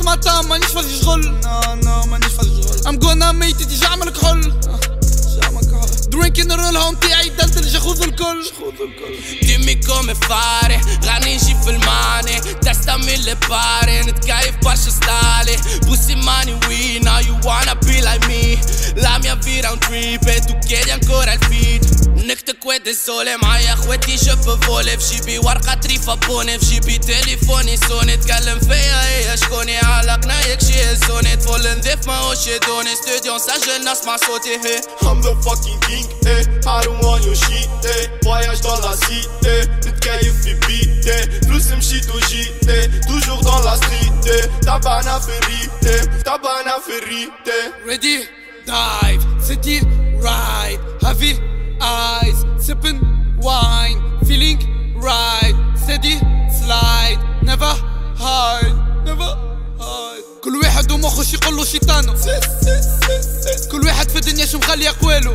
مطعم مانيش فاضي شغل نو مانيش فاضي شغل ام جونا ميت تيجي اعمل كحول درينكين الرول متاعي دلدل جاخذ الكل Dimmi come fare, غنيجي في الماني تستعمل لباري نتكيف برشا ستالي Bussi in mani we now you wanna be like me La mia vita è un trip e tu chiedi ancora il feed نكتك ود السولي معايا خواتي شف فولي في جيبي ورقة تريفة بوني في جيبي تليفوني سوني تكلم فيا هي شكوني علقنا يكشي الزوني طفل نضيف ماهوش يدوني ستوديو نسجل نسمع صوتي هي I'm the fucking king, I don't want your shit, voyage dans la cité, نتكيف في بيتي, فلوس مشيت وجيتي, toujours dans la street, tabana ferrite. Ready, dive, city, ride, heavy eyes, sipping wine, feeling right, steady, slide, never hide, never hide. كل واحد ومخش يقولو شيطانو كل واحد في الدنيا شو مخلي أقوالو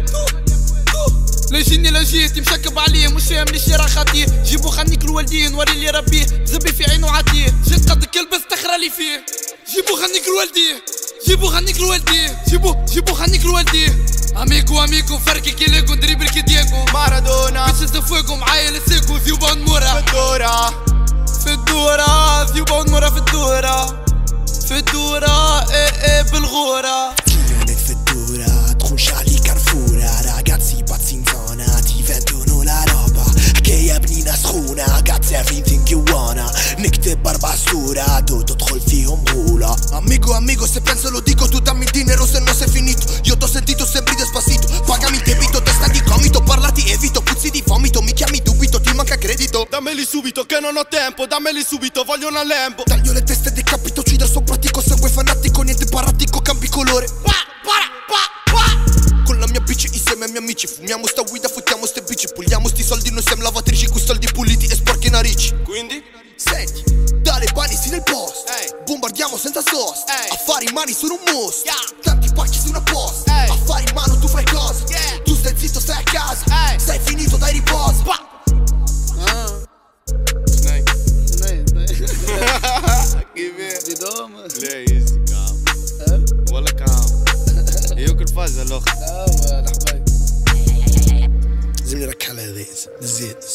لا يجيني لا جيت مشكب عليه مش فاهم ليش راه خاطيه جيبو خنيك الوالدين نوري اللي ربيه زبي في عينو عاتيه جيت قد كلب استخرى لي فيه جيبو خنيك الوالديه جيبو خنيك الوالديه جيبو خنيك الوالديه اميكو فركي كيليكو دريبل كي دياكو مارادونا بيتشز فوقو معايا لسيكو ذيوبا ونمورا في الدورة ذيوبا ونمورا في الدورة ايه بالغورة Clione في الدورة تخش علي كارفورة ragazzi pazzi in zona ti vendono la roba حكاية بنينة سخونة got everything you wanna نكتب باربع صورة تدخل فيهم غولة Amigo se penso lo dico tu dammi il dinero se no sei finito Io t'ho sentito sembri despacito Pagami debito testa di gomito Parlarti evito puzzi di vomito Mi chiami dubito ti manca credito Dammeli subito che non ho tempo Dammeli subito voglio una Lambo Taglio le teste decapito uccido sto pratico Sangue fanatico niente paratico cambi colore Con la mia bici insieme ai miei amici Fumiamo sta guida fottiamo ste bici Puliamo sti soldi noi siamo lavatrici Con soldi puliti e sporchi narici Quindi? Senti, dalle banisi nel post Bombardiamo senza sos Affari in mani sono un must Tanti pacchi su una post Affari in mano tu fai cosa Tu stai zitto stai a casa Sei finito dai riposo دي دوم ليش كام ولا كام ياكل فاز الاخ زميلي رك على ذيز زيت